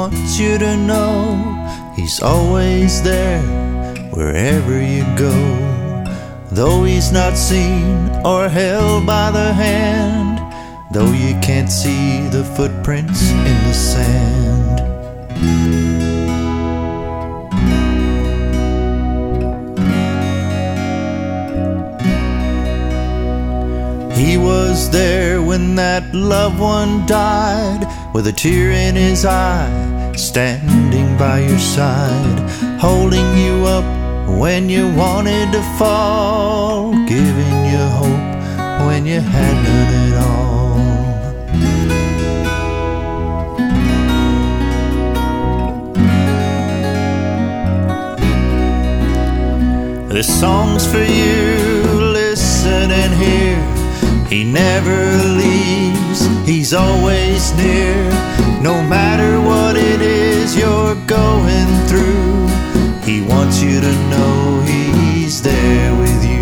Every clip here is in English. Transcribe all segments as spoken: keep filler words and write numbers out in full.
wants you to know He's always there wherever you go. Though He's not seen or held by the hand, though you can't see the footprints in the sand. He was there when that loved one died, with a tear in his eye, standing by your side, holding you up when you wanted to fall, giving you hope when you had none at all. This song's for you, listen and hear. He never leaves, He's always near. No matter what it is you're going through, He wants you to know He's there with you.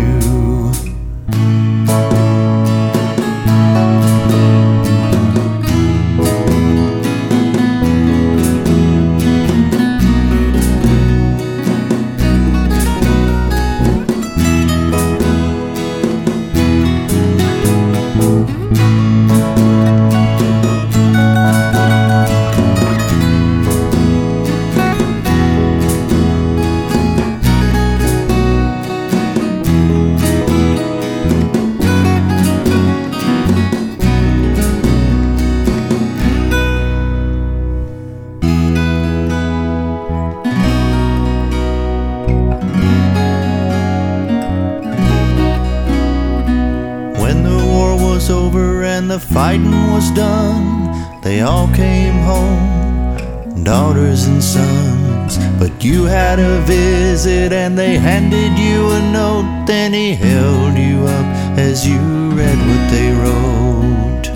Over and the fighting was done, they all came home, daughters and sons. But you had a visit and they handed you a note, then He held you up as you read what they wrote.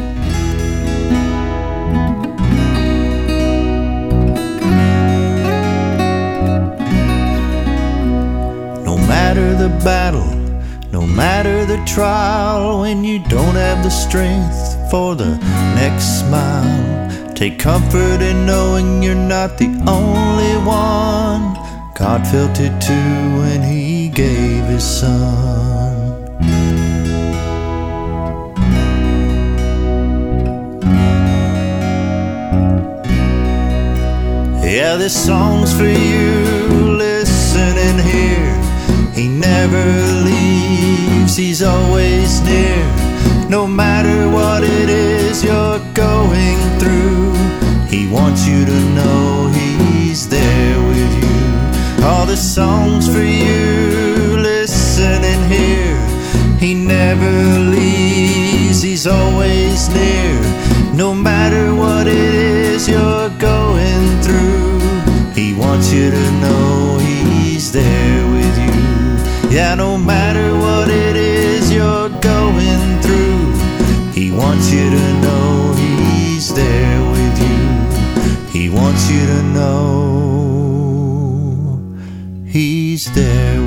No matter the battle, no matter the trial, when you don't have the strength for the next smile, take comfort in knowing you're not the only one. God felt it too when He gave His Son. Yeah, this song's for you, listen and hear. He never leaves, He's always near. No matter what it is you're going through, He wants you to know He's there with you. All the songs for you, listen and hear. He never leaves, He's always near. No matter what it is you're going through, He wants you to know He's there with you. Yeah, no matter what it is you're going through, He wants you to know He's there with you. He wants you to know He's there